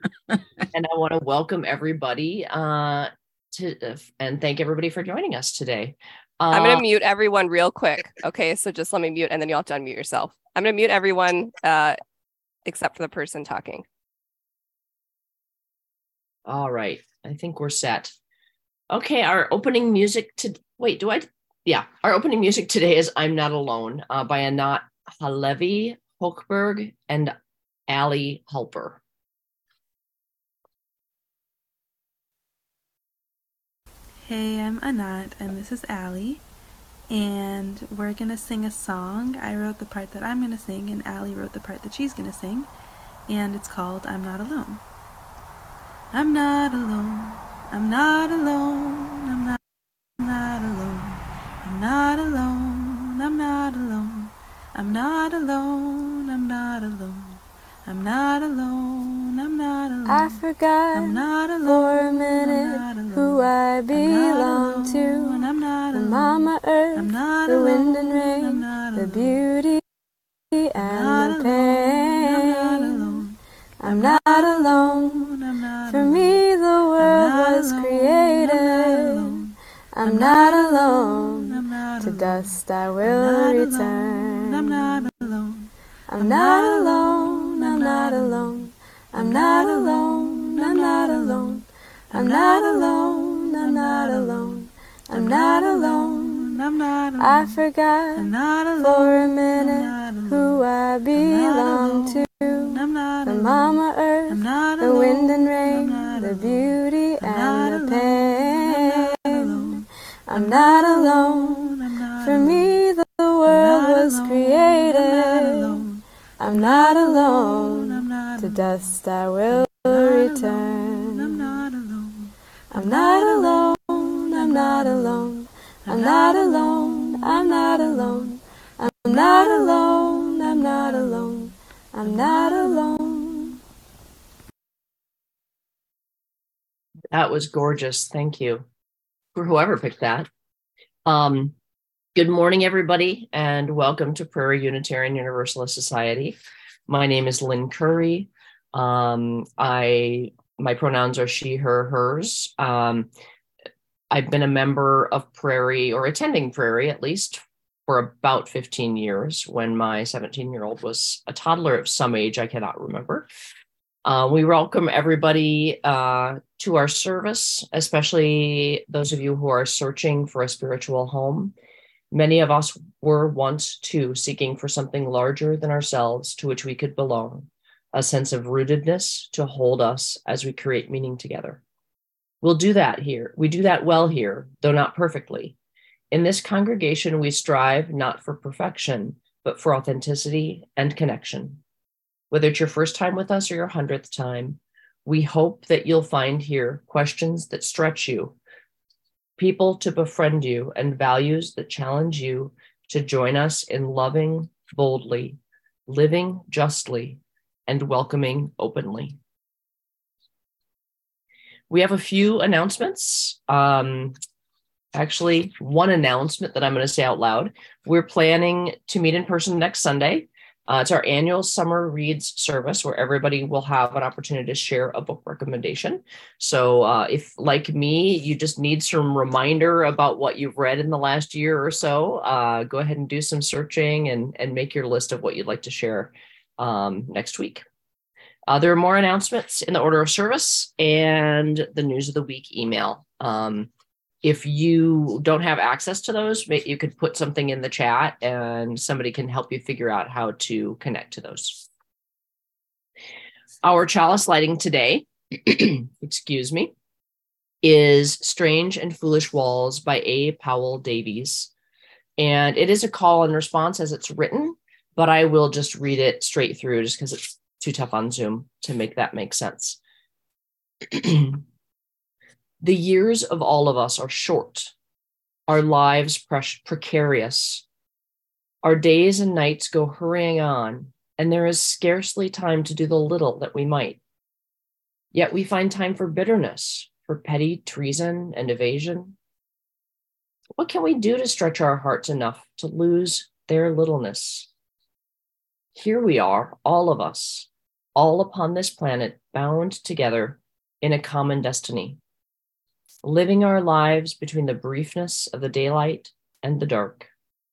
And I want to welcome everybody and thank everybody for joining us today. I'm going Uh, to mute everyone real quick. Okay, so just let me mute and then you'll have to unmute yourself. I'm going to mute everyone except for the person talking. all right, I think we're set. Okay, our opening music to wait, do I? Yeah, our opening music today is "I'm Not Alone" by Anat Halevi Hochberg and Ali Halper. Hey, I'm Anat, and this is Allie, and we're gonna sing a song. I wrote the part that I'm gonna sing, and Allie wrote the part that she's gonna sing, and it's called I'm Not Alone. I'm not alone, I'm not alone, I'm not alone, I'm not alone, I'm not alone, I'm not alone, I'm not alone. I'm not alone, I'm not alone. I forgot I'm not alone, for a I'm minute not alone. who I belong I'm to. not The alone. Mama I'm Earth, not the wind alone, and I'm rain, not the alone. beauty I'm and not the alone, I'm not pain. alone. I'm not alone. I'm not For alone. me, the I'm world not was alone, I'm not created. alone. I'm not alone. I'm not To alone. dust I I'm will not alone, I'm not return. alone. I'm not alone. I'm not alone. I'm not alone. I'm not alone. I'm not alone. I'm not alone. I'm not alone. I'm not alone. I forgot I'm not alone. for a I'm minute not alone. who I belong to. I'm not The alone. Mama I'm Earth, not the wind and alone. rain, I'm not the alone. beauty I'm and not the alone. pain. I'm not alone. I'm not For alone. me, the I'm world not was alone. I'm not created. alone. I'm not alone. I'm not To alone. dust I will I'm return. not alone. I'm not alone. I'm not alone. I'm not alone. I'm not alone. I'm not alone. I'm not alone. I'm not alone. That was gorgeous. Thank you for whoever picked that. Um, Good morning, everybody, and welcome to Prairie Unitarian Universalist Society. My name is Lynn Curry. My pronouns are she, her, hers. I've been a member of Prairie, or attending Prairie at least, for about 15 years. When my 17-year-old was a toddler of some age, I cannot remember. We welcome everybody to our service, especially those of you who are searching for a spiritual home. Many of us were once too seeking for something larger than ourselves to which we could belong, a sense of rootedness to hold us as we create meaning together. We'll do that here. We do that well here, though not perfectly. In this congregation, we strive not for perfection, but for authenticity and connection. Whether it's your first time with us or your 100th time, we hope that you'll find here questions that stretch you, people to befriend you, and values that challenge you to join us in loving boldly, living justly, and welcoming openly. We have a few announcements. Actually, one announcement that I'm going to say out loud. We're planning to meet in person next Sunday. It's our annual summer reads service where everybody will have an opportunity to share a book recommendation. So if, like me, you just need some reminder about what you've read in the last year or so, go ahead and do some searching and make your list of what you'd like to share next week. There are more announcements in the order of service and the news of the week email. If you don't have access to those, you could put something in the chat and somebody can help you figure out how to connect to those. Our chalice lighting today, excuse me, is Strange and Foolish Walls by A. Powell Davies. And it is a call and response as it's written, but I will just read it straight through just because it's too tough on Zoom to make that make sense. The years of all of us are short, our lives precarious. Our days and nights go hurrying on, and there is scarcely time to do the little that we might. Yet we find time for bitterness, for petty treason and evasion. What can we do to stretch our hearts enough to lose their littleness? Here we are, all of us, all upon this planet bound together in a common destiny, living our lives between the briefness of the daylight and the dark.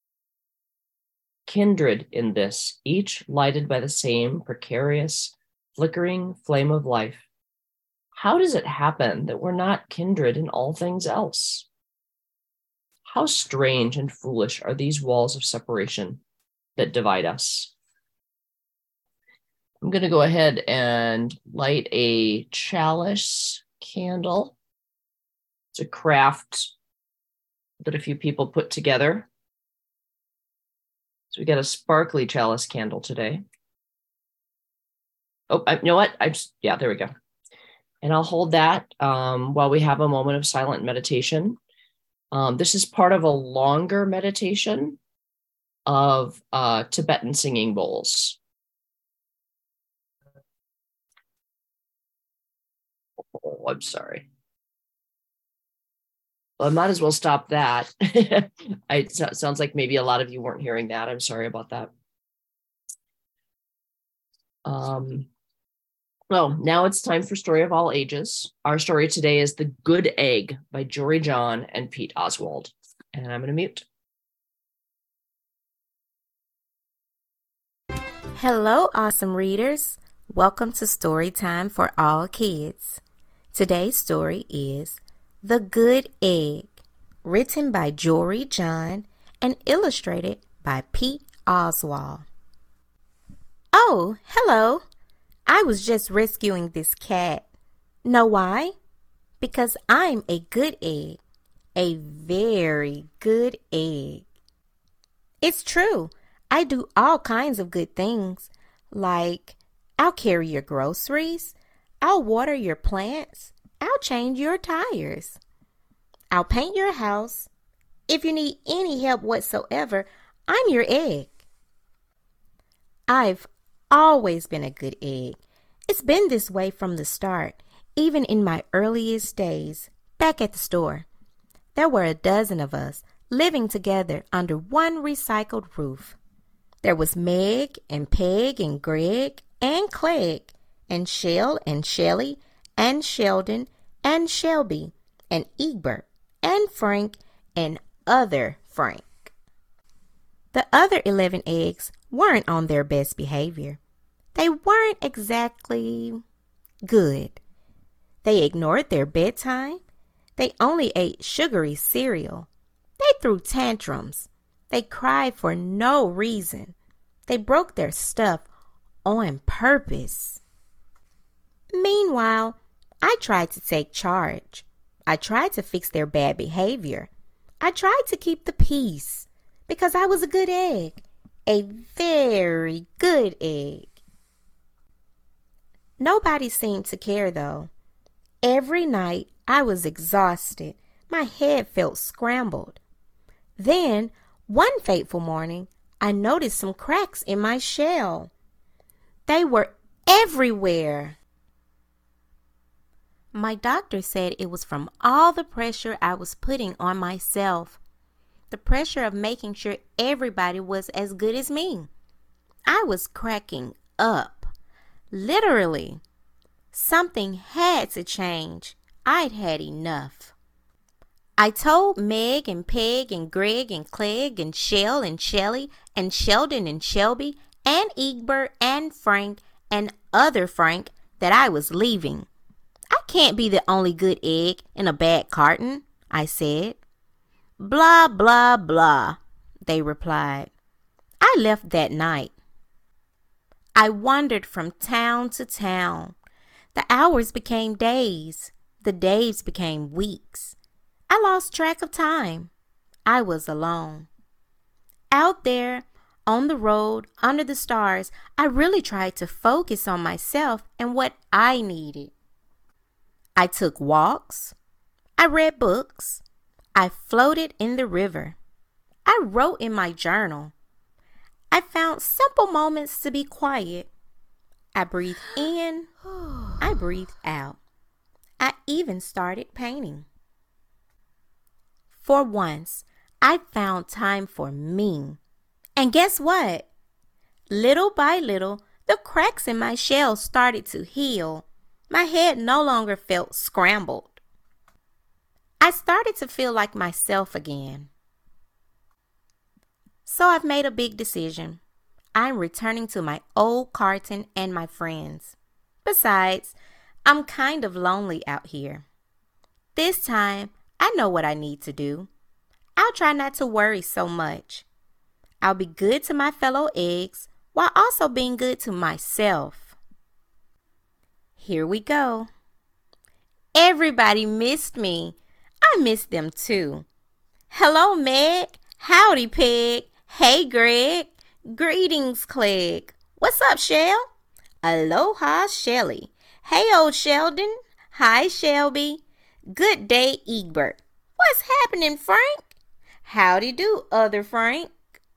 Kindred in this, each lighted by the same precarious, flickering flame of life. How does it happen that we're not kindred in all things else? How strange and foolish are these walls of separation that divide us? I'm going to go ahead and light a chalice candle. It's a craft that a few people put together. So we got a sparkly chalice candle today. Oh, you know what? There we go. And I'll hold that while we have a moment of silent meditation. This is part of a longer meditation of Tibetan singing bowls. Oh, I'm sorry. Well, I might as well stop that. It sounds like maybe a lot of you weren't hearing that. I'm sorry about that. Well, now it's time for Story of All Ages. Our story today is The Good Egg by Jory John and Pete Oswald. And I'm going to mute. Hello, awesome readers. Welcome to Story Time for All Kids. Today's story is The Good Egg, written by Jory John and illustrated by Pete Oswald. Oh, hello. I was just rescuing this cat. Know why? Because I'm a good egg. A very good egg. It's true. I do all kinds of good things. Like, I'll carry your groceries. I'll water your plants. I'll change your tires. I'll paint your house. If you need any help whatsoever, I'm your egg. I've always been a good egg. It's been this way from the start, even in my earliest days, back at the store. There were a dozen of us living together under one recycled roof. There was Meg and Peg and Greg and Clegg and Shell and Shelly and Sheldon and Shelby and Egbert and Frank and other Frank. The other 11 eggs weren't on their best behavior. They weren't exactly good. They ignored their bedtime. They only ate sugary cereal. They threw tantrums. They cried for no reason. They broke their stuff on purpose. Meanwhile, I tried to take charge. I tried to fix their bad behavior. I tried to keep the peace because I was a good egg, a very good egg. Nobody seemed to care, though. Every night I was exhausted. My head felt scrambled. Then, one fateful morning, I noticed some cracks in my shell. They were everywhere. My doctor said it was from all the pressure I was putting on myself. The pressure of making sure everybody was as good as me. I was cracking up. Literally. Something had to change. I'd had enough. I told Meg and Peg and Greg and Clegg and Shell and Shelly and Sheldon and Shelby and Egbert and Frank and other Frank that I was leaving. I can't be the only good egg in a bad carton, I said. Blah, blah, blah, they replied. I left that night. I wandered from town to town. The hours became days. The days became weeks. I lost track of time. I was alone. Out there, on the road, under the stars, I really tried to focus on myself and what I needed. I took walks. I read books. I floated in the river. I wrote in my journal. I found simple moments to be quiet. I breathed in. I breathed out. I even started painting. For once, I found time for me. And guess what? Little by little, The cracks in my shell started to heal. My head no longer felt scrambled. I started to feel like myself again. So I've made a big decision. I'm returning to my old carton and my friends. Besides, I'm kind of lonely out here. This time, I know what I need to do. I'll try not to worry so much. I'll be good to my fellow eggs while also being good to myself. Here we go. Everybody missed me. I missed them too. Hello, Meg. Howdy, Peg. Hey, Greg. Greetings, Clegg. What's up, Shell? Aloha, Shelly. Hey, old Sheldon. Hi, Shelby. Good day, Egbert. What's happening, Frank? Howdy do, other Frank.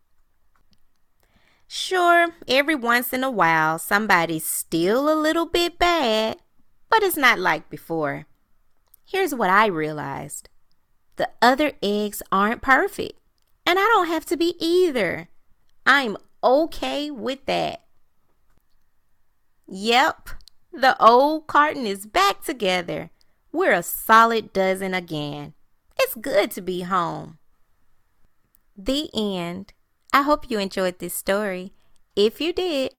Sure, every once in a while, somebody's still a little bit bad, but it's not like before. Here's what I realized. The other eggs aren't perfect, and I don't have to be either. I'm okay with that. Yep, the old carton is back together. We're a solid dozen again. It's good to be home. The end. I hope you enjoyed this story. If you did.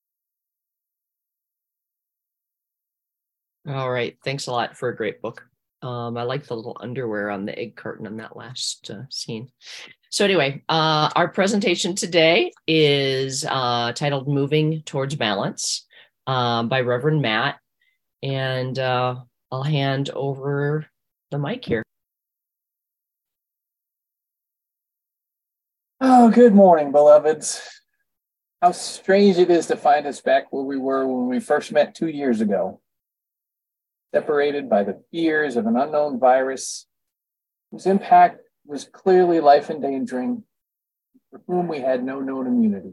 All right. Thanks a lot for a great book. I like the little underwear on the egg carton in that last scene. So anyway, our presentation today is titled Moving Towards Balance by Reverend Matt. And I'll hand over the mic here. Oh, good morning, beloveds. How strange it is to find us back where we were when we first met 2 years ago, separated by the fears of an unknown virus whose impact was clearly life-endangering, for whom we had no known immunity.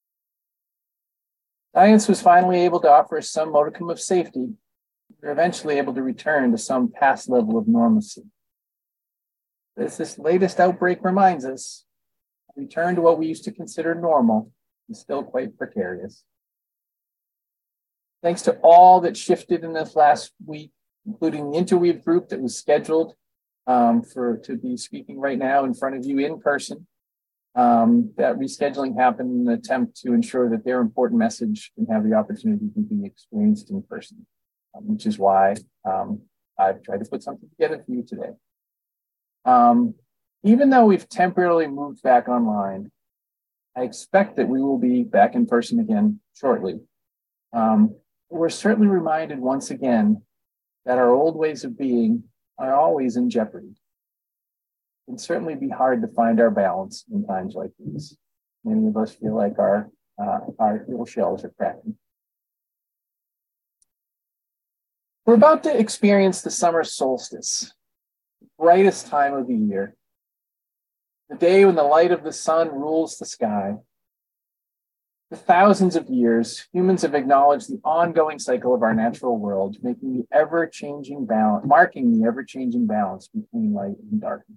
Science was finally able to offer us some modicum of safety. We were eventually able to return to some past level of normalcy. As this latest outbreak reminds us, return to what we used to consider normal is still quite precarious. Thanks to all that shifted in this last week, including the interweave group that was scheduled to be speaking right now in front of you in person. That rescheduling happened in an attempt to ensure that their important message can have the opportunity to be experienced in person, which is why I've tried to put something together for you today. Even though we've temporarily moved back online, I expect that we will be back in person again shortly. We're certainly reminded once again that our old ways of being are always in jeopardy. It can certainly be hard to find our balance in times like these. Many of us feel like our little shells are cracking. We're about to experience the summer solstice, the brightest time of the year. The day when the light of the sun rules the sky. For thousands of years, humans have acknowledged the ongoing cycle of our natural world, marking the ever-changing balance between light and darkness.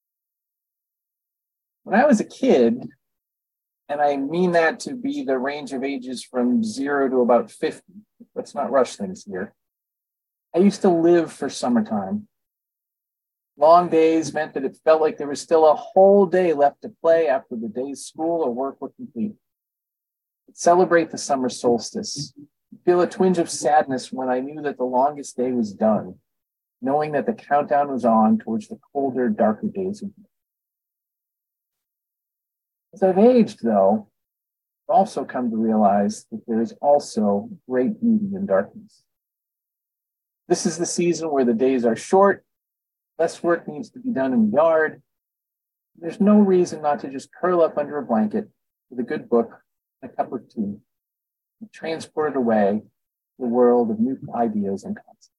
When I was a kid, and I mean that to be the range of ages from 0 to about 50, let's not rush things here, I used to live for summertime. Long days meant that it felt like there was still a whole day left to play after the day's school or work were complete. I'd celebrate the summer solstice, feel a twinge of sadness when I knew that the longest day was done, knowing that the countdown was on towards the colder, darker days of year. As I've aged, though, I've also come to realize that there is also great beauty in darkness. This is the season where the days are short, less work needs to be done in the yard. There's no reason not to just curl up under a blanket with a good book and a cup of tea and transport it away to the world of new ideas and concepts.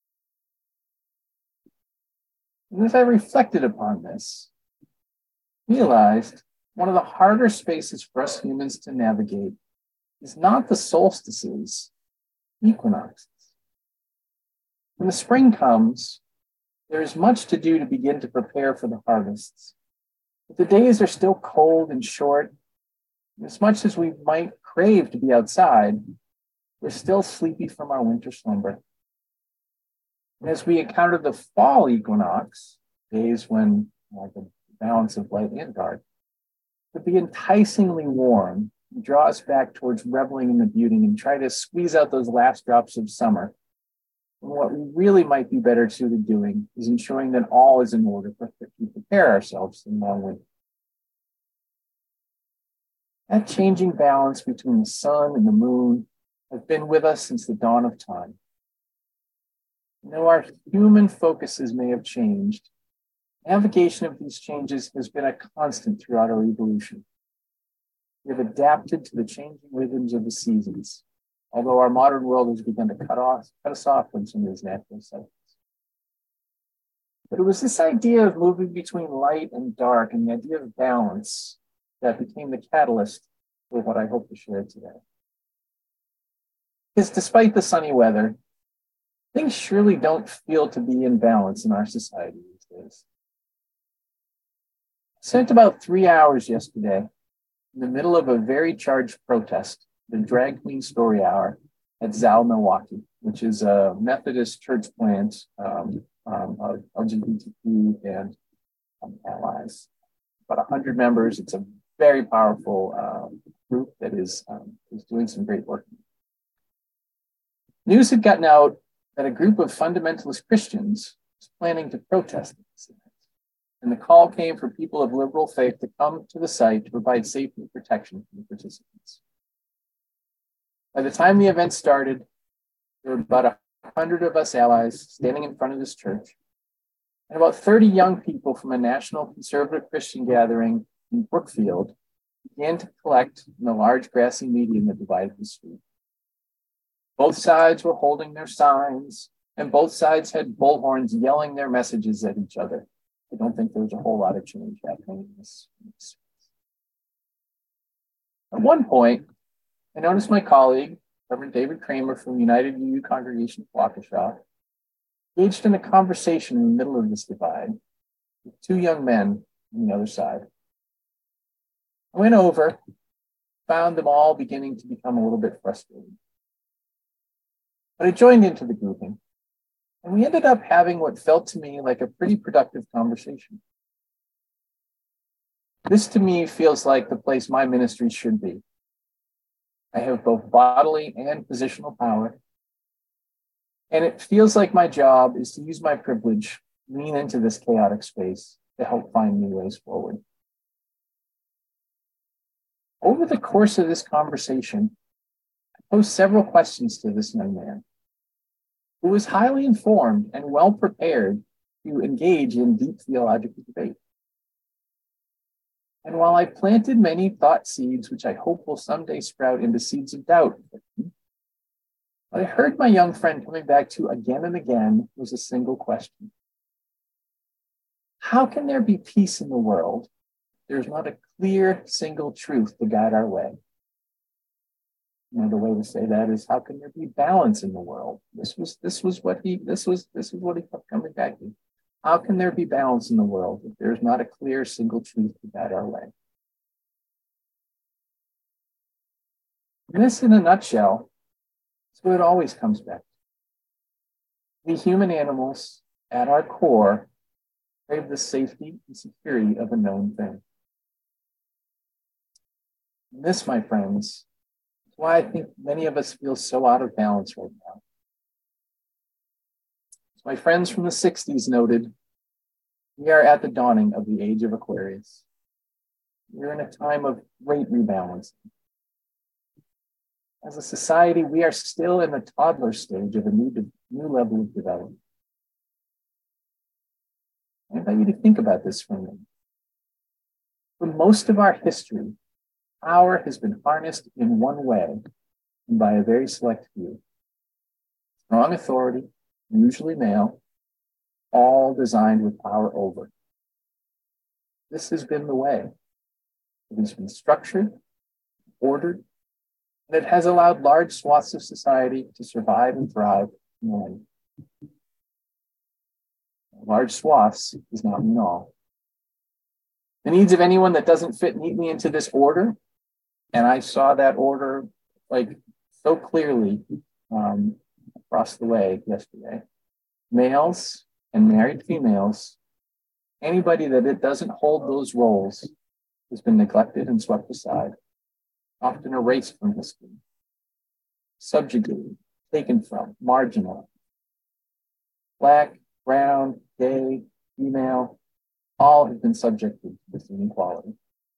And as I reflected upon this, I realized one of the harder spaces for us humans to navigate is not the solstices, equinoxes. When the spring comes, there is much to do to begin to prepare for the harvests. But the days are still cold and short. As much as we might crave to be outside, we're still sleepy from our winter slumber. And as we encounter the fall equinox, days when the balance of light and dark, to be enticingly warm, draw us back towards reveling in the beauty and try to squeeze out those last drops of summer. And what we really might be better suited doing is ensuring that all is in order to prepare ourselves in long winter. That changing balance between the sun and the moon has been with us since the dawn of time. Though our human focuses may have changed, navigation of these changes has been a constant throughout our evolution. We have adapted to the changing rhythms of the seasons, although our modern world has begun to cut us off from some of these natural cycles. But it was this idea of moving between light and dark and the idea of balance that became the catalyst for what I hope to share today. Because despite the sunny weather, things surely don't feel to be in balance in our society these days. I spent about 3 hours yesterday in the middle of a very charged protest, the Drag Queen Story Hour at Zal, Milwaukee, which is a Methodist church plant of LGBTQ and allies. About 100 members. It's a very powerful group that is doing some great work. News had gotten out that a group of fundamentalist Christians was planning to protest this event. And the call came for people of liberal faith to come to the site to provide safety and protection for the participants. By the time the event started, there were about 100 of us allies standing in front of this church, and about 30 young people from a national conservative Christian gathering in Brookfield began to collect in the large grassy median that divided the street. Both sides were holding their signs, and both sides had bullhorns yelling their messages at each other. I don't think there was a whole lot of change happening in this. At one point, I noticed my colleague, Reverend David Kramer from United UU Congregation of Waukesha, engaged in a conversation in the middle of this divide with two young men on the other side. I went over, found them all beginning to become a little bit frustrated. But I joined into the grouping, and we ended up having what felt to me like a pretty productive conversation. This to me feels like the place my ministry should be. I have both bodily and positional power, and it feels like my job is to use my privilege, lean into this chaotic space to help find new ways forward. Over the course of this conversation, I posed several questions to this young man, who was highly informed and well prepared to engage in deep theological debate. And while I planted many thought seeds, which I hope will someday sprout into seeds of doubt, what I heard my young friend coming back to again and again was a single question. How can there be peace in the world if there's not a clear single truth to guide our way? The way to say that is, how can there be balance in the world? This was what he kept coming back to. How can there be balance in the world if there's not a clear single truth to guide our way? And this, in a nutshell, is what it always comes back to. We human animals, at our core, crave the safety and security of a known thing. And this, my friends, is why I think many of us feel so out of balance right now. As my friends from the 60s noted, we are at the dawning of the age of Aquarius. We're in a time of great rebalancing. As a society, we are still in the toddler stage of a new level of development. I invite you to think about this for a minute. For most of our history, power has been harnessed in one way and by a very select few. Strong authority, usually male, all designed with power over. This has been the way. It has been structured, ordered, and it has allowed large swaths of society to survive and thrive in the land. Large swaths does not mean all. The needs of anyone that doesn't fit neatly into this order And I saw that order like so clearly across the way yesterday. Males and married females, anybody that it doesn't hold those roles has been neglected and swept aside, often erased from history, subjugated, taken from, marginalized. Black, brown, gay, female, all have been subjected to this inequality.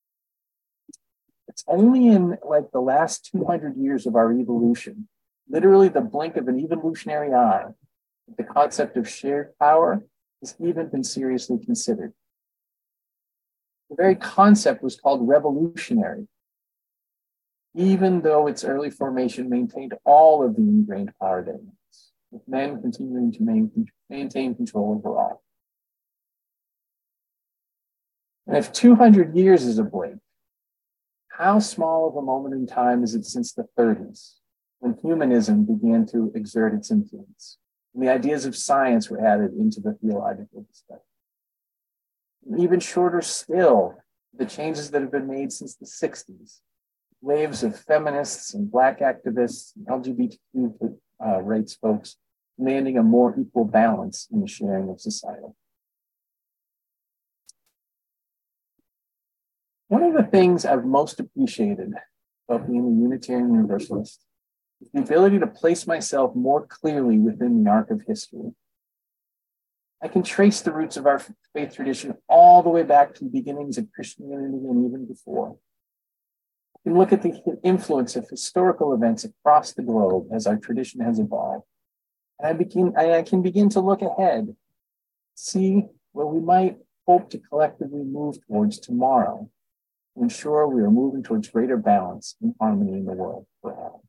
It's only in like the last 200 years of our evolution, literally the blink of an evolutionary eye, the concept of shared power has even been seriously considered. The very concept was called revolutionary, even though its early formation maintained all of the ingrained power dynamics, with men continuing to maintain control over all. And if 200 years is a blink, how small of a moment in time is it since the 30s, when humanism began to exert its influence, and the ideas of science were added into the theological discussion? And even shorter still, the changes that have been made since the 60s, waves of feminists and Black activists, and LGBTQ rights folks demanding a more equal balance in the sharing of society. One of the things I've most appreciated about being a Unitarian Universalist is the ability to place myself more clearly within the arc of history. I can trace the roots of our faith tradition all the way back to the beginnings of Christianity and even before. I can look at the influence of historical events across the globe as our tradition has evolved. And I can begin to look ahead, see where we might hope to collectively move towards tomorrow, to ensure we are moving towards greater balance and harmony in the world for all.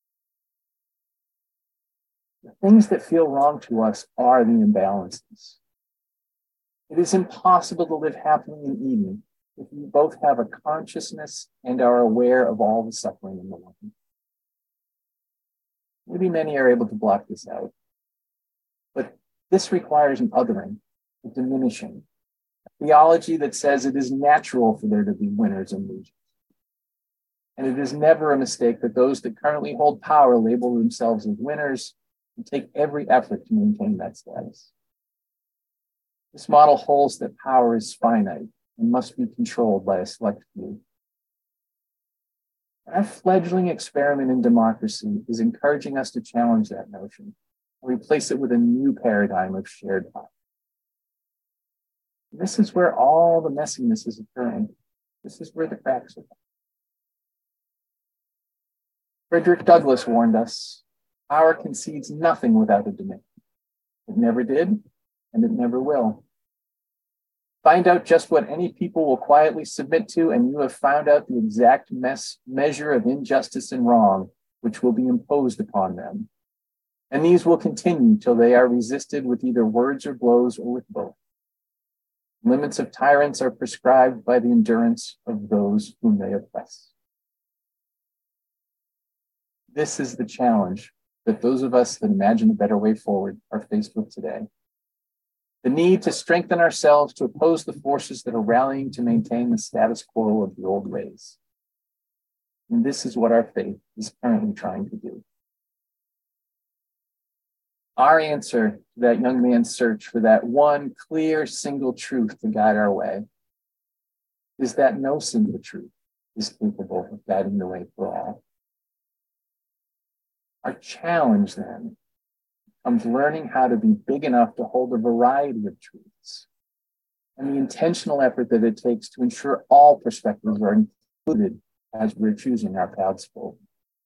The things that feel wrong to us are the imbalances. It is impossible to live happily in Eden if we both have a consciousness and are aware of all the suffering in the world. Maybe many are able to block this out, but this requires an othering, a diminishing, a theology that says it is natural for there to be winners and losers. And it is never a mistake that those that currently hold power label themselves as winners and take every effort to maintain that status. This model holds that power is finite and must be controlled by a select few. Our fledgling experiment in democracy is encouraging us to challenge that notion and replace it with a new paradigm of shared power. And this is where all the messiness is occurring. This is where the cracks are. Frederick Douglass warned us, power concedes nothing without a demand. It never did, and it never will. Find out just what any people will quietly submit to, and you have found out the exact measure of injustice and wrong which will be imposed upon them. And these will continue till they are resisted with either words or blows or with both. Limits of tyrants are prescribed by the endurance of those whom they oppress. This is the challenge that those of us that imagine a better way forward are faced with today. The need to strengthen ourselves to oppose the forces that are rallying to maintain the status quo of the old ways. And this is what our faith is currently trying to do. Our answer to that young man's search for that one clear single truth to guide our way is that no single truth is capable of guiding the way for all. Our challenge then comes learning how to be big enough to hold a variety of truths and the intentional effort that it takes to ensure all perspectives are included as we're choosing our paths forward.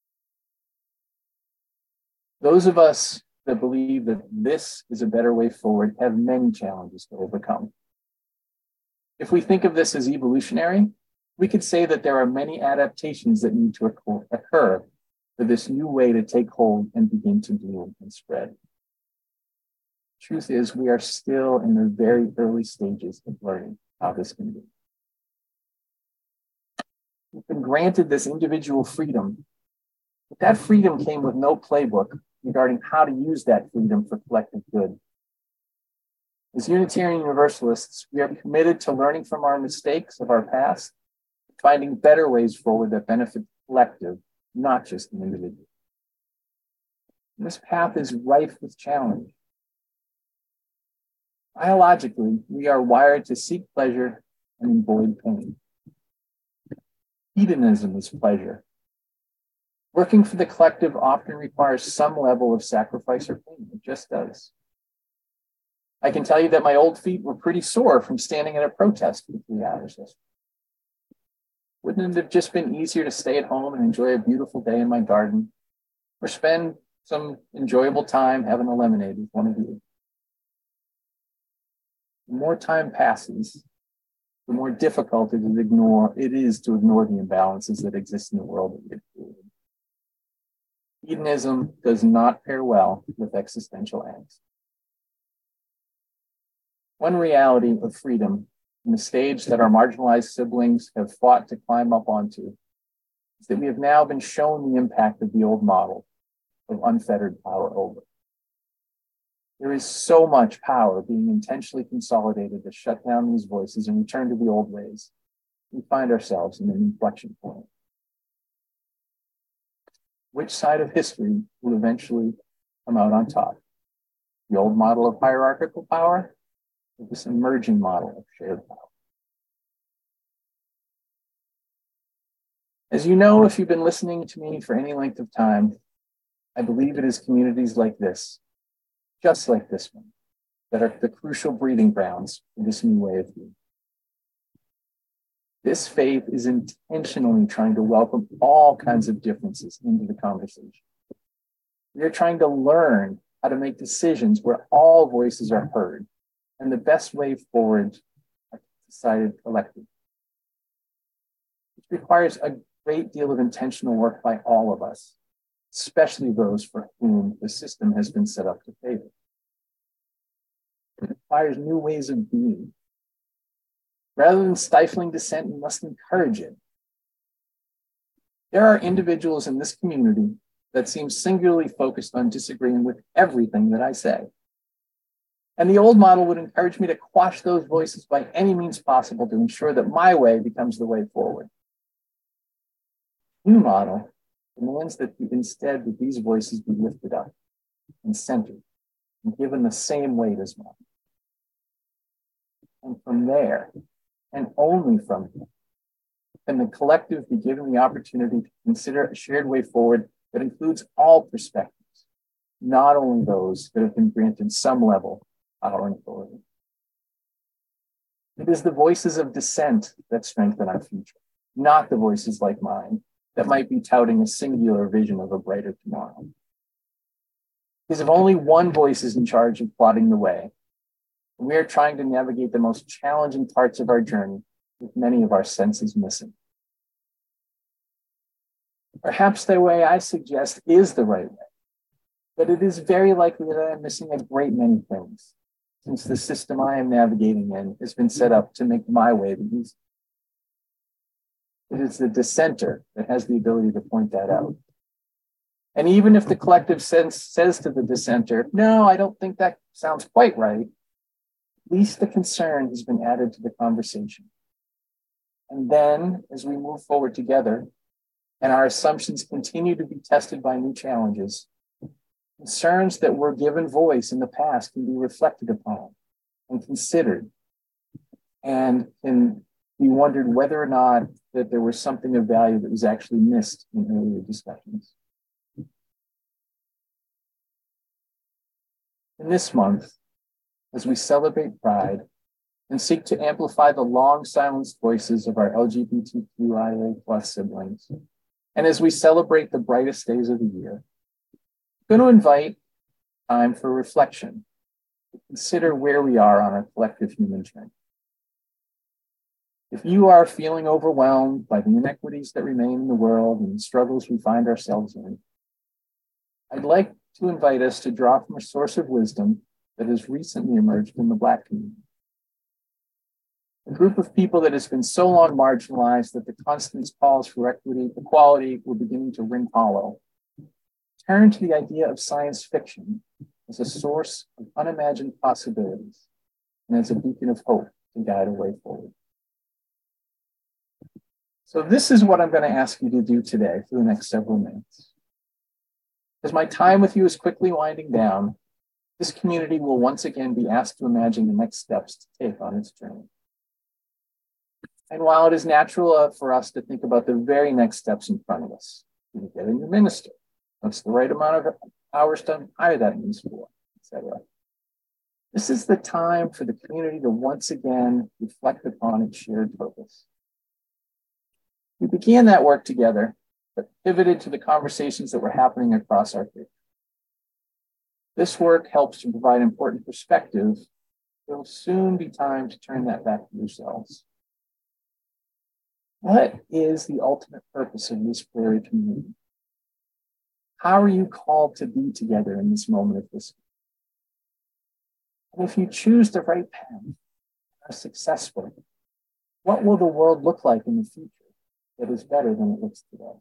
Those of us that believe that this is a better way forward have many challenges to overcome. If we think of this as evolutionary, we could say that there are many adaptations that need to occur for this new way to take hold and begin to bloom and spread. Truth is, we are still in the very early stages of learning how this can be. We've been granted this individual freedom, but that freedom came with no playbook regarding how to use that freedom for collective good. As Unitarian Universalists, we are committed to learning from our mistakes of our past, finding better ways forward that benefit the collective, not just the individual. And this path is rife with challenge. Biologically, we are wired to seek pleasure and avoid pain. Hedonism is pleasure. Working for the collective often requires some level of sacrifice or pain. It just does. I can tell you that my old feet were pretty sore from standing at a protest for 3 hours yesterday. Wouldn't it have just been easier to stay at home and enjoy a beautiful day in my garden, or spend some enjoyable time having a lemonade with one of you? The more time passes, the more difficult it is to ignore the imbalances that exist in the world that we have created. Hedonism does not pair well with existential angst. One reality of freedom, and the stage that our marginalized siblings have fought to climb up onto, is that we have now been shown the impact of the old model of unfettered power over. There is so much power being intentionally consolidated to shut down these voices and return to the old ways. We find ourselves in an inflection point. Which side of history will eventually come out on top? The old model of hierarchical power, or this emerging model of shared power? As you know, if you've been listening to me for any length of time, I believe it is communities like this, just like this one, that are the crucial breeding grounds for this new way of being. This faith is intentionally trying to welcome all kinds of differences into the conversation. We are trying to learn how to make decisions where all voices are heard and the best way forward are decided collectively. It requires a great deal of intentional work by all of us, especially those for whom the system has been set up to favor. It requires new ways of being. Rather than stifling dissent, we must encourage it. There are individuals in this community that seem singularly focused on disagreeing with everything that I say. And the old model would encourage me to quash those voices by any means possible to ensure that my way becomes the way forward. New model demands that instead that these voices be lifted up and centered and given the same weight as mine. And from there, and only from there, can the collective be given the opportunity to consider a shared way forward that includes all perspectives, not only those that have been granted some level of power and authority. It is the voices of dissent that strengthen our future, not the voices like mine that might be touting a singular vision of a brighter tomorrow. Because if only one voice is in charge of plotting the way, we are trying to navigate the most challenging parts of our journey with many of our senses missing. Perhaps the way I suggest is the right way, but it is very likely that I'm missing a great many things, since the system I am navigating in has been set up to make my way the easy. It is the dissenter that has the ability to point that out. And even if the collective says to the dissenter, no, I don't think that sounds quite right, at least the concern has been added to the conversation. And then, as we move forward together, and our assumptions continue to be tested by new challenges, concerns that were given voice in the past can be reflected upon and considered, and can be wondered whether or not that there was something of value that was actually missed in earlier discussions. In this month, as we celebrate Pride and seek to amplify the long silenced voices of our LGBTQIA+ siblings, and as we celebrate the brightest days of the year, I'm going to invite time for reflection to consider where we are on our collective human journey. If you are feeling overwhelmed by the inequities that remain in the world and the struggles we find ourselves in, I'd like to invite us to draw from a source of wisdom that has recently emerged in the Black community. A group of people that has been so long marginalized that the constant calls for equality were beginning to ring hollow. Turn to the idea of science fiction as a source of unimagined possibilities and as a beacon of hope to guide a way forward. So this is what I'm going to ask you to do today for the next several minutes. As my time with you is quickly winding down, this community will once again be asked to imagine the next steps to take on its journey. And while it is natural for us to think about the very next steps in front of us, you get a new minister, what's the right amount of hours to hire that minister for, etc. This is the time for the community to once again reflect upon its shared purpose. We began that work together, but pivoted to the conversations that were happening across our faith. This work helps to provide important perspective. There will soon be time to turn that back to yourselves. What is the ultimate purpose of this prairie community? How are you called to be together in this moment of history? And if you choose the right path and are successful, what will the world look like in the future that is better than it looks today?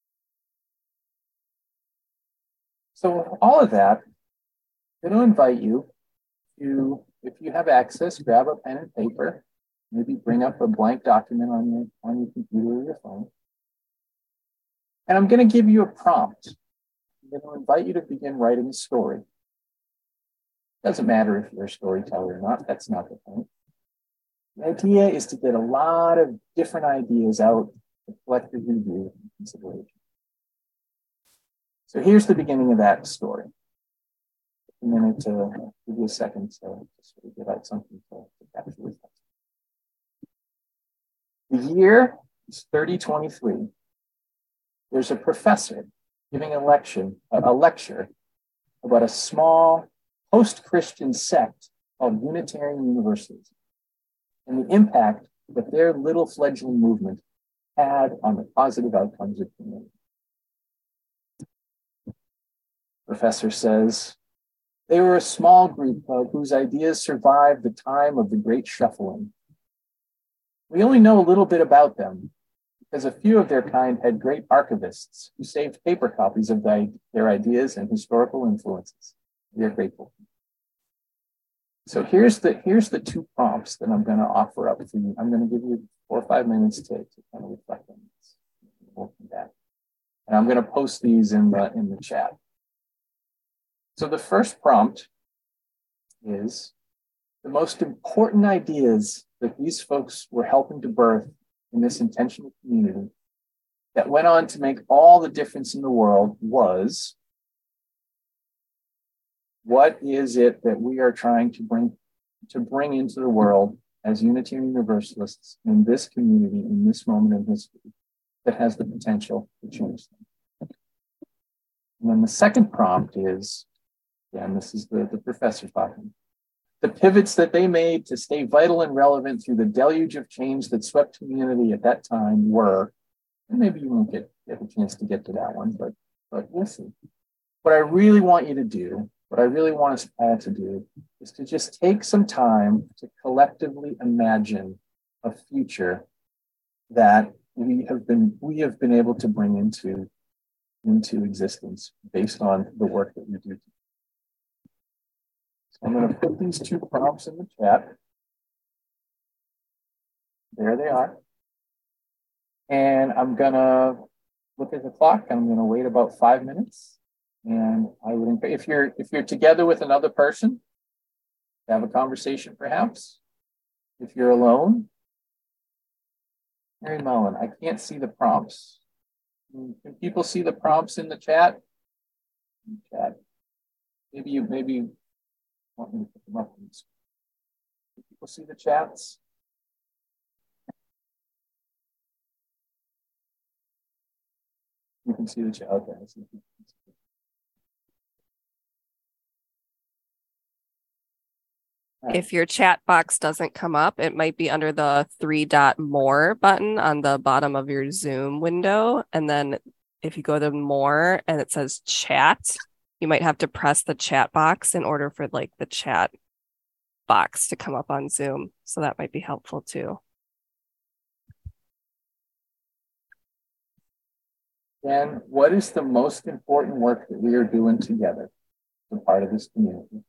So with all of that, I'm going to invite you to, if you have access, grab a pen and paper, maybe bring up a blank document on your computer or your phone. And I'm going to give you a prompt. I'm going to invite you to begin writing a story. Doesn't matter if you're a storyteller or not, that's not the point. The idea is to get a lot of different ideas out to collectively view and consideration. So here's the beginning of that story. A minute to give you a second to sort of get out something to capture with us. The year is 3023. There's a professor giving a lecture about a small post-Christian sect called Unitarian Universalism and the impact that their little fledgling movement had on the positive outcomes of humanity. Professor says, they were a small group whose ideas survived the time of the Great Shuffling. We only know a little bit about them because a few of their kind had great archivists who saved paper copies of their ideas and historical influences. We are grateful. So here's the two prompts that I'm going to offer up for you. I'm going to give you 4 or 5 minutes to kind of reflect on this. We'll come back. And I'm going to post these in the chat. So the first prompt is the most important ideas that these folks were helping to birth in this intentional community that went on to make all the difference in the world was, what is it that we are trying to bring into the world as Unitarian Universalists in this community, in this moment in history, that has the potential to change them? And then the second prompt is, again, this is the professor talking, the pivots that they made to stay vital and relevant through the deluge of change that swept humanity at that time were, and maybe you won't get a chance to get to that one, but we'll see. What I really want you to do, what I really want us all to do, is to just take some time to collectively imagine a future that we have been able to bring into existence based on the work that we do. So I'm going to put these two prompts in the chat. There they are. And I'm going to look at the clock. I'm going to wait about 5 minutes. And I would, if you're together with another person, have a conversation perhaps. If you're alone, Mary Mullen, I can't see the prompts. Can people see the prompts in the chat? Maybe you want me to put them up. Can people see the chats? You can see the chat. Okay. I see. If your chat box doesn't come up, it might be under the 3-dot more button on the bottom of your Zoom window. And then if you go to more and it says chat, you might have to press the chat box in order for like the chat box to come up on Zoom. So that might be helpful too. And what is the most important work that we are doing together as a part of this community?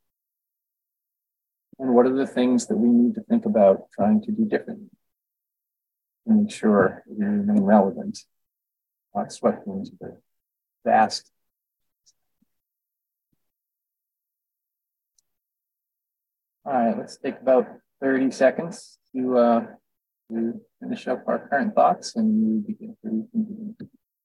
And what are the things that we need to think about trying to do differently? to make sure we remain relevant, not swept into the vast. All right, let's take about 30 seconds to finish up our current thoughts and we begin to reconvene.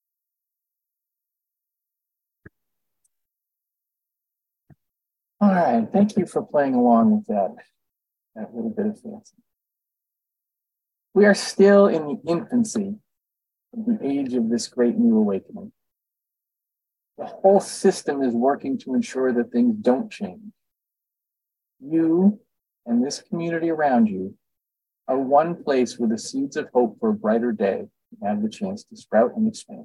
All right, thank you for playing along with that little bit of fancy. We are still in the infancy of the age of this great new awakening. The whole system is working to ensure that things don't change. You and this community around you are one place where the seeds of hope for a brighter day have the chance to sprout and expand.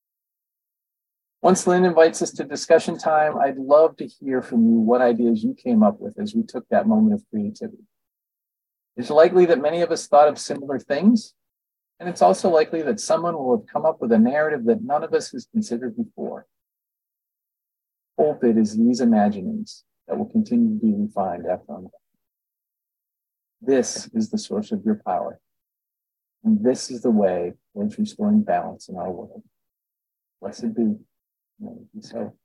Once Lynn invites us to discussion time, I'd love to hear from you what ideas you came up with as we took that moment of creativity. It's likely that many of us thought of similar things, and it's also likely that someone will have come up with a narrative that none of us has considered before. Hope it is these imaginings that will continue to be refined after I'm gone. This is the source of your power, and this is the way towards restoring balance in our world. Blessed be. May it be so.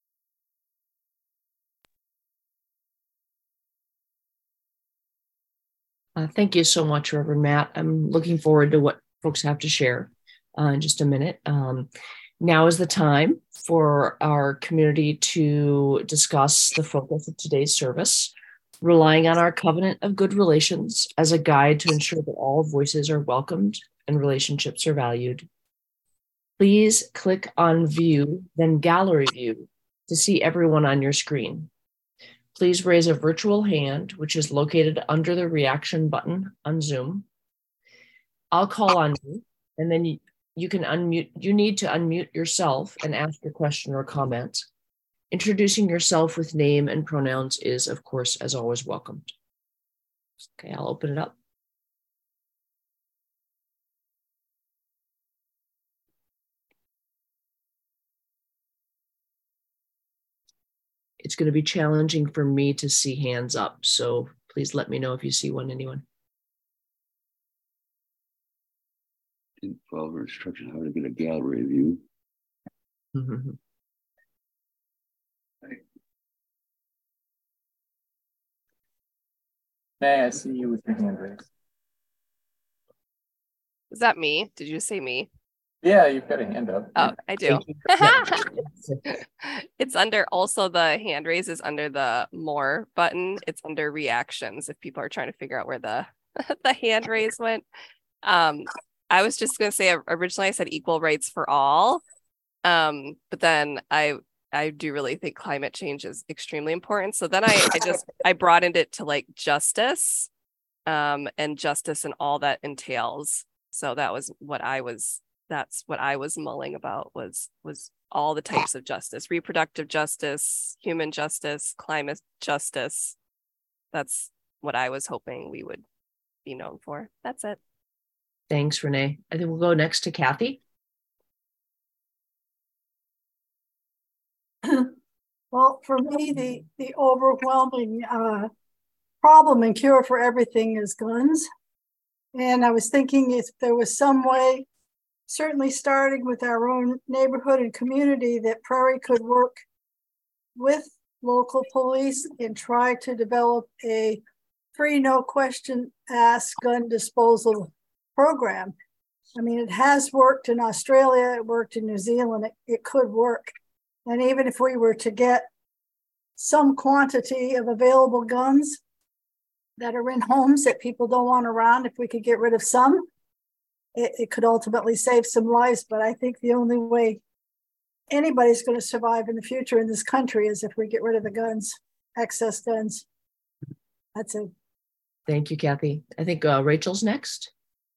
Thank you so much, Reverend Matt. I'm looking forward to what folks have to share in just a minute. Now is the time for our community to discuss the focus of today's service, relying on our covenant of good relations as a guide to ensure that all voices are welcomed and relationships are valued. Please click on View, then Gallery View to see everyone on your screen. Please raise a virtual hand, which is located under the reaction button on Zoom. I'll call on you, and then you can unmute. You need to unmute yourself and ask your question or comment. Introducing yourself with name and pronouns is, of course, as always, welcomed. Okay, I'll open it up. It's going to be challenging for me to see hands up, so please let me know if you see anyone. Follow instruction how to get a gallery view. Mm-hmm. May I see you with your hand raised? Is that me? Did you say me? Yeah, you've got a hand up. Oh, I do. It's under also the hand raise is under the more button. It's under reactions if people are trying to figure out where the the hand raise went. I was just going to say originally I said equal rights for all. But then I do really think climate change is extremely important. So then I broadened it to like justice and justice and all that entails. So that's what I was mulling about was all the types of justice, reproductive justice, human justice, climate justice. That's what I was hoping we would be known for. That's it. Thanks, Renee. I think we'll go next to Kathy. Well, for me, the overwhelming problem and cure for everything is guns. And I was thinking if there was some way, certainly starting with our own neighborhood and community, that Prairie could work with local police and try to develop a free, no question asked gun disposal program. I mean, it has worked in Australia, it worked in New Zealand, it could work. And even if we were to get some quantity of available guns that are in homes that people don't want around, if we could get rid of some, it could ultimately save some lives. But I think the only way anybody's going to survive in the future in this country is if we get rid of the guns, excess guns. That's it. Thank you, Kathy. I think Rachel's next.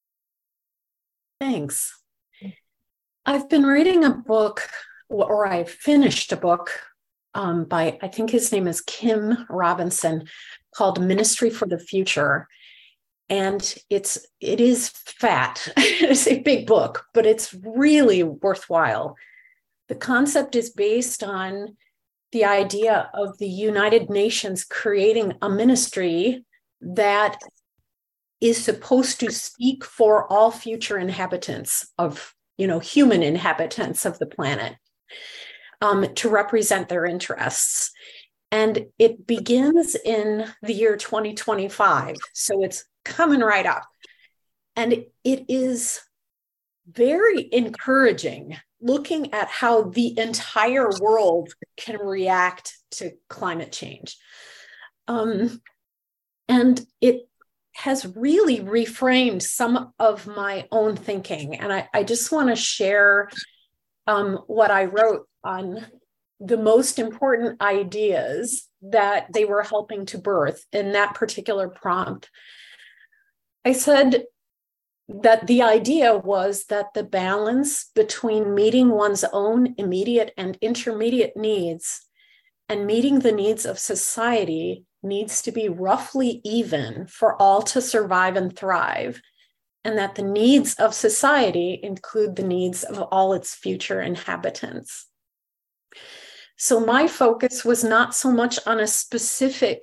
Thanks. I've been reading a book, or I finished a book by, I think his name is Kim Robinson, called Ministry for the Future. And it is fat. It's a big book, but it's really worthwhile. The concept is based on the idea of the United Nations creating a ministry that is supposed to speak for all future inhabitants of, human inhabitants of the planet, to represent their interests. And it begins in the year 2025. So it's coming right up. And it is very encouraging looking at how the entire world can react to climate change. And it has really reframed some of my own thinking. And I just want to share what I wrote on the most important ideas that they were helping to birth in that particular prompt. I said that the idea was that the balance between meeting one's own immediate and intermediate needs and meeting the needs of society needs to be roughly even for all to survive and thrive, and that the needs of society include the needs of all its future inhabitants. So my focus was not so much on a specific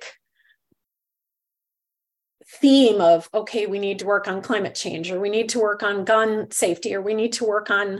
theme of, okay, we need to work on climate change, or we need to work on gun safety, or we need to work on,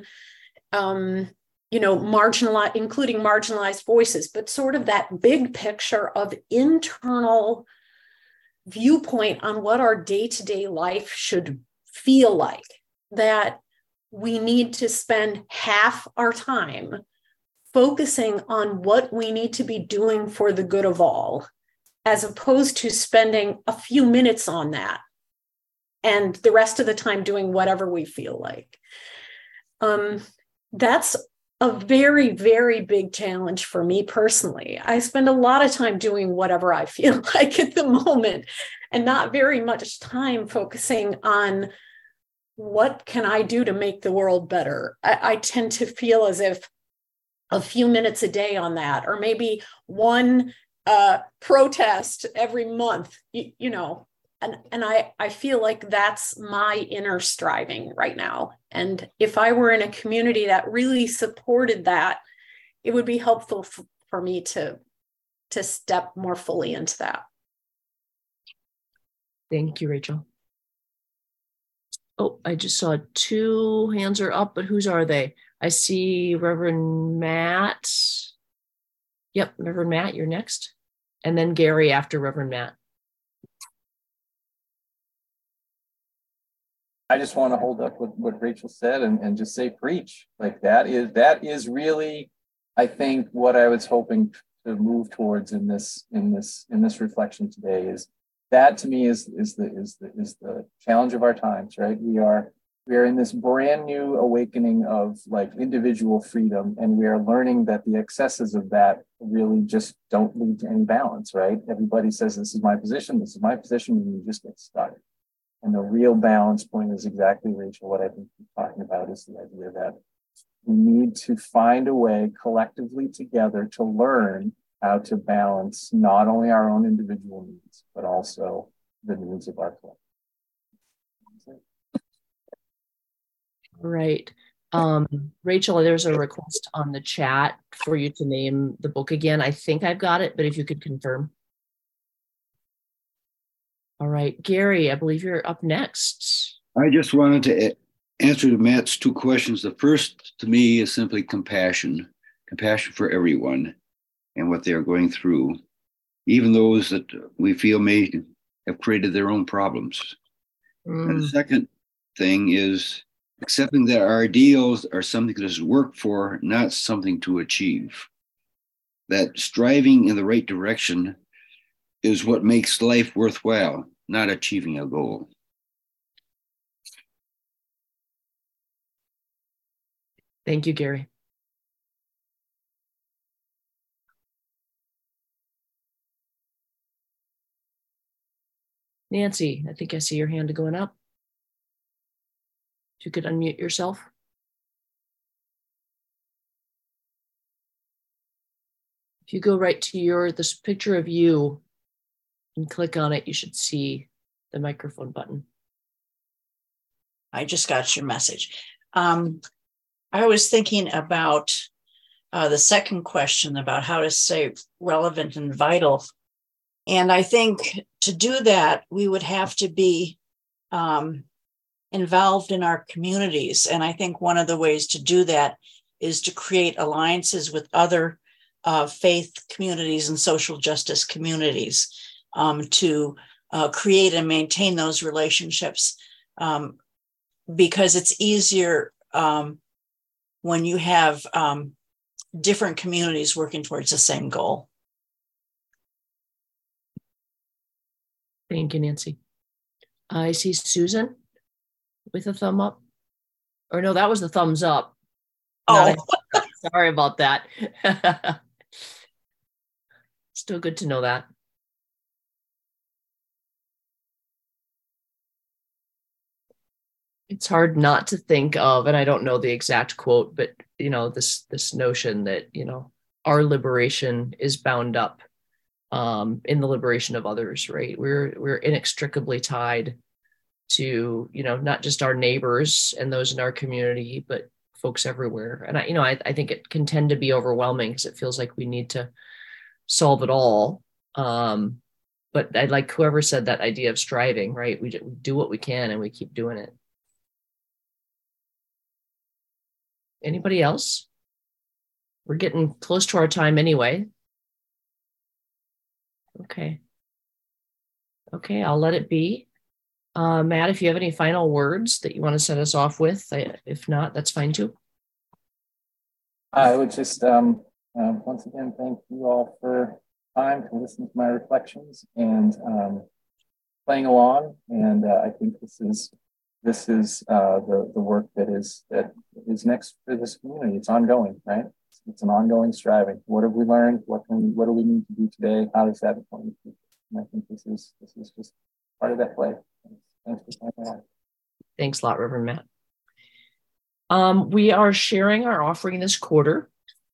including marginalized voices, but sort of that big picture of internal viewpoint on what our day-to-day life should feel like, that we need to spend half our time focusing on what we need to be doing for the good of all, as opposed to spending a few minutes on that and the rest of the time doing whatever we feel like. That's a very, very big challenge for me personally. I spend a lot of time doing whatever I feel like at the moment, and not very much time focusing on what can I do to make the world better. I tend to feel as if a few minutes a day on that, or maybe one protest every month, and I feel like that's my inner striving right now. And if I were in a community that really supported that, it would be helpful for me to step more fully into that. Thank you, Rachel. Oh, I just saw 2 hands are up, but whose are they? I see Reverend Matt. Yep, Reverend Matt, you're next. And then Gary after Reverend Matt. I just want to hold up what Rachel said and just say preach. Like that is really, I think, what I was hoping to move towards in this reflection today. Is that, to me, is the challenge of our times, right? We are in this brand new awakening of like individual freedom, and we are learning that the excesses of that really just don't lead to any balance, right? Everybody says, this is my position, and you just get stuck. And the real balance point is exactly, Rachel, what I think you're talking about, is the idea that we need to find a way collectively together to learn how to balance not only our own individual needs, but also the needs of our collective. Right. Rachel, there's a request on the chat for you to name the book again. I think I've got it, but if you could confirm. All right, Gary, I believe you're up next. I just wanted to answer Matt's 2 questions. The first, to me, is simply compassion for everyone and what they're going through, even those that we feel may have created their own problems. And the second thing is accepting that our ideals are something that is worked for, not something to achieve. That striving in the right direction is what makes life worthwhile, not achieving a goal. Thank you, Gary. Nancy, I think I see your hand going up. If you could unmute yourself. If you go right to this picture of you and click on it, you should see the microphone button. I just got your message. I was thinking about the second question about how to stay relevant and vital. And I think to do that, we would have to be involved in our communities. And I think one of the ways to do that is to create alliances with other faith communities and social justice communities to create and maintain those relationships, because it's easier when you have different communities working towards the same goal. Thank you, Nancy. I see Susan with a thumb up. Or no, that was the thumbs up. Oh, sorry about that. Still good to know that. It's hard not to think of, and I don't know the exact quote, but this notion that our liberation is bound up in the liberation of others, right? We're inextricably tied to not just our neighbors and those in our community, but folks everywhere. And I think it can tend to be overwhelming because it feels like we need to solve it all. But I like whoever said that idea of striving, right? We do what we can and we keep doing it. Anybody else? We're getting close to our time anyway. Okay, I'll let it be. Matt, if you have any final words that you want to set us off with, if not, that's fine too. I would just once again thank you all for time to listen to my reflections and playing along. And I think this is the work that is next for this community. It's ongoing, right? It's an ongoing striving. What have we learned? What do we need to do today? How does that become the future? And I think this is just part of that play. Thanks for playing along. Thanks a lot, Reverend Matt. We are sharing our offering this quarter.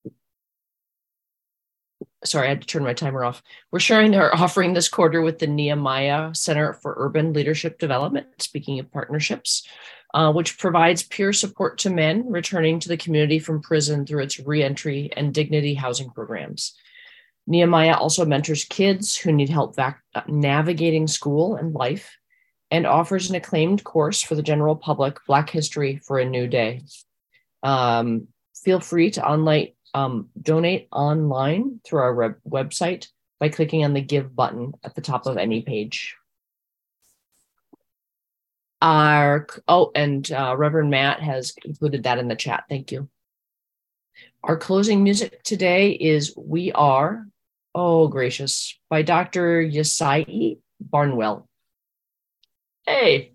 Sorry, I had to turn my timer off. We're sharing our offering this quarter with the Nehemiah Center for Urban Leadership Development, speaking of partnerships, which provides peer support to men returning to the community from prison through its reentry and dignity housing programs. Nehemiah also mentors kids who need help navigating school and life, and offers an acclaimed course for the general public, Black History for a New Day. Feel free to donate online through our website by clicking on the Give button at the top of any page. Reverend Matt has included that in the chat. Thank you. Our closing music today is We Are, Oh Gracious, by Dr. Yesai Barnwell. Hey.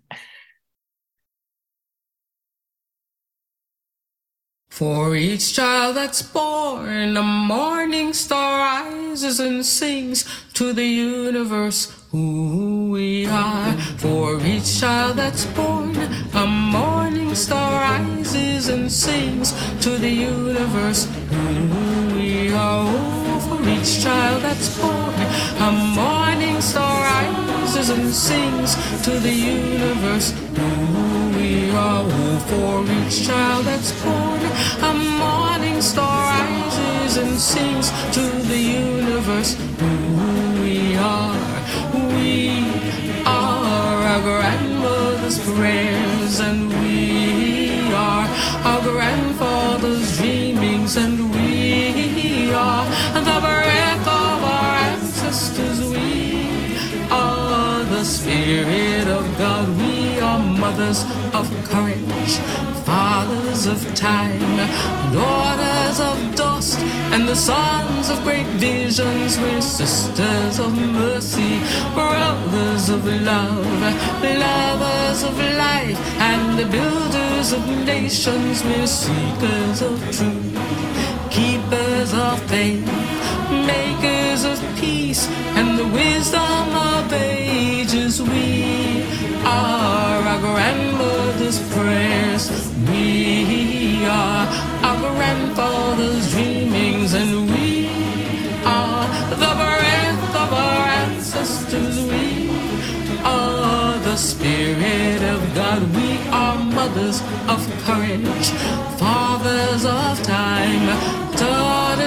For each child that's born, a morning star rises and sings to the universe who we are. For each child that's born, a morning star rises and sings to the universe who we are. Oh, for each child that's born, a morning star rises and sings to the universe who we are. Oh, for each child that's born, a morning star rises and sings to the universe who we are. We are our grandmother's prayers, and we are our grandfather's dreamings, and we are the breath of our ancestors. We are the Spirit of God. We are mothers of courage, fathers of time, daughters of dust, and the sons of great visions. We're sisters of mercy, brothers of love, lovers of life, and the builders of nations. We're seekers of truth, keepers of faith, makers of peace, and the wisdom of ages. We are our grandmother's prayers. We are our grandfather's dreamings, and we are the breath of our ancestors. We are the Spirit of God. We are mothers of courage, fathers of time, daughters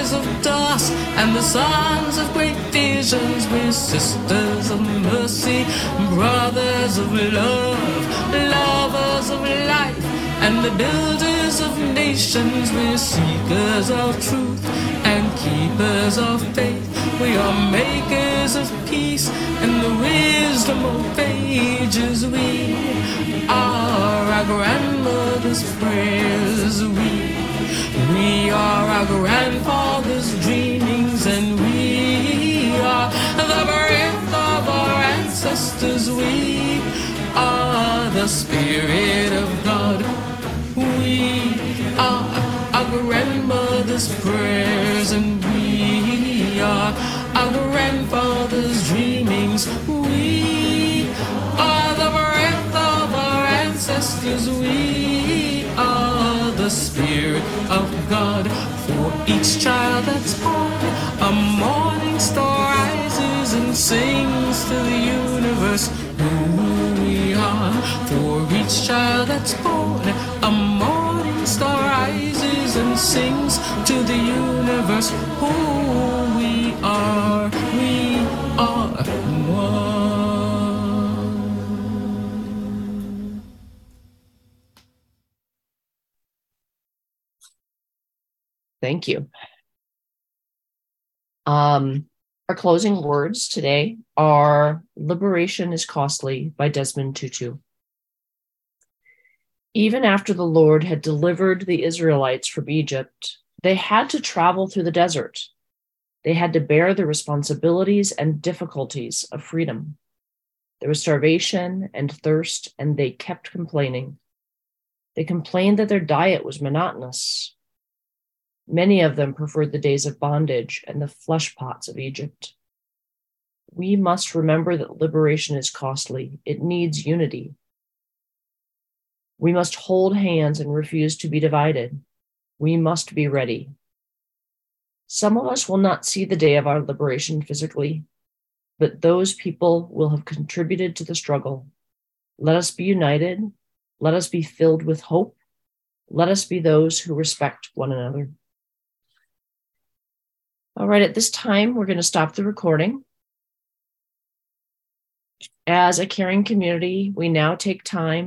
daughters of dust and the sons of great visions. We're sisters of mercy, brothers of love, lovers of life, and the builders of nations. We're seekers of truth and keepers of faith. We are makers of peace and the wisdom of ages. We are our grandmother's prayers. We are our grandfather's dreamings, and we are the breath of our ancestors. We are the Spirit of God. We are our grandmother's prayers, and we are our grandfather's dreamings. We are the breath of our ancestors. We are the Spirit of God. For each child that's born, a morning star rises and sings to the universe who we are. For each child that's born, a morning star rises and sings to the universe who we are. We are one. Thank you. Our closing words today are "Liberation is Costly" by Desmond Tutu. Even after the Lord had delivered the Israelites from Egypt, they had to travel through the desert. They had to bear the responsibilities and difficulties of freedom. There was starvation and thirst, and they kept complaining. They complained that their diet was monotonous. Many of them preferred the days of bondage and the flesh pots of Egypt. We must remember that liberation is costly. It needs unity. We must hold hands and refuse to be divided. We must be ready. Some of us will not see the day of our liberation physically, but those people will have contributed to the struggle. Let us be united. Let us be filled with hope. Let us be those who respect one another. All right, at this time, we're going to stop the recording. As a caring community, we now take time